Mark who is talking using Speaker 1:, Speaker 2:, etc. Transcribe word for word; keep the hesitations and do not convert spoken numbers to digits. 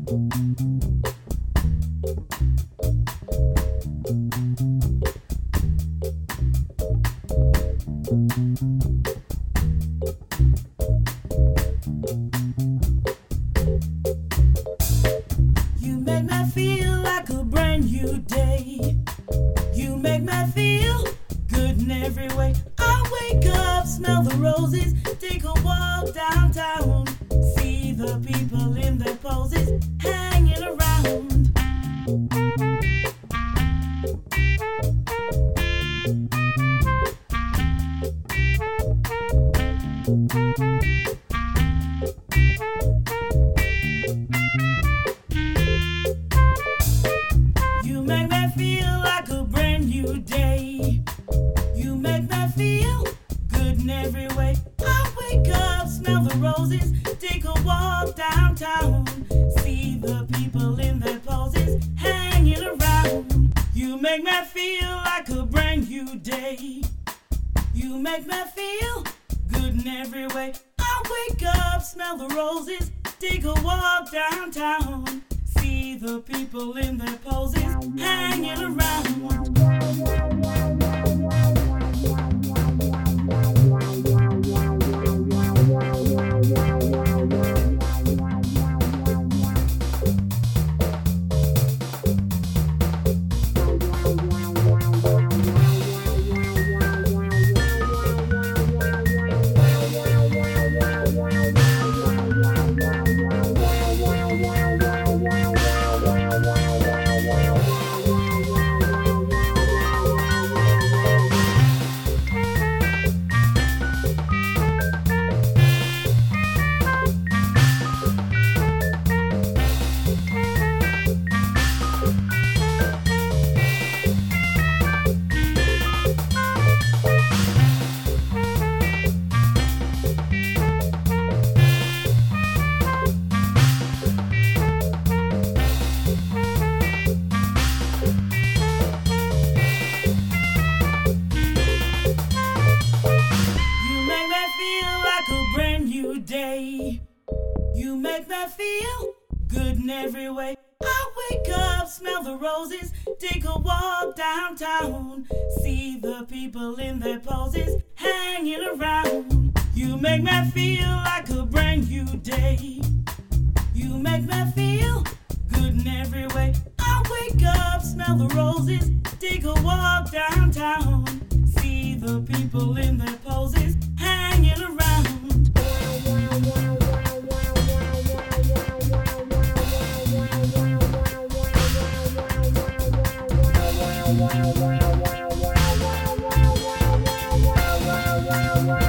Speaker 1: You make me feel like a brand new day. You make me feel good in every way. I wake up, smell the roses, take a walk downtown, see the people in their poses hanging around. You make me feel like a brand new day. You make me feel good in every way. I wake up, smell the roses, take a walk downtown, see the people in their poses hanging around. You make me feel like a brand new day. You make me feel good in every way. I wake up, smell the roses, take a walk downtown, see the people in their poses hanging around. Day. You make me feel good in every way. I wake up, smell the roses, take a walk downtown, see the people in their poses hanging around. You make me feel like a brand new day. You make me feel good in every way. I wake up, smell the roses, take a walk downtown, see the people in their poses hanging around. Wow, wow, wow, wow, wow, wow, wow, wow, wow, wow, wow, wow.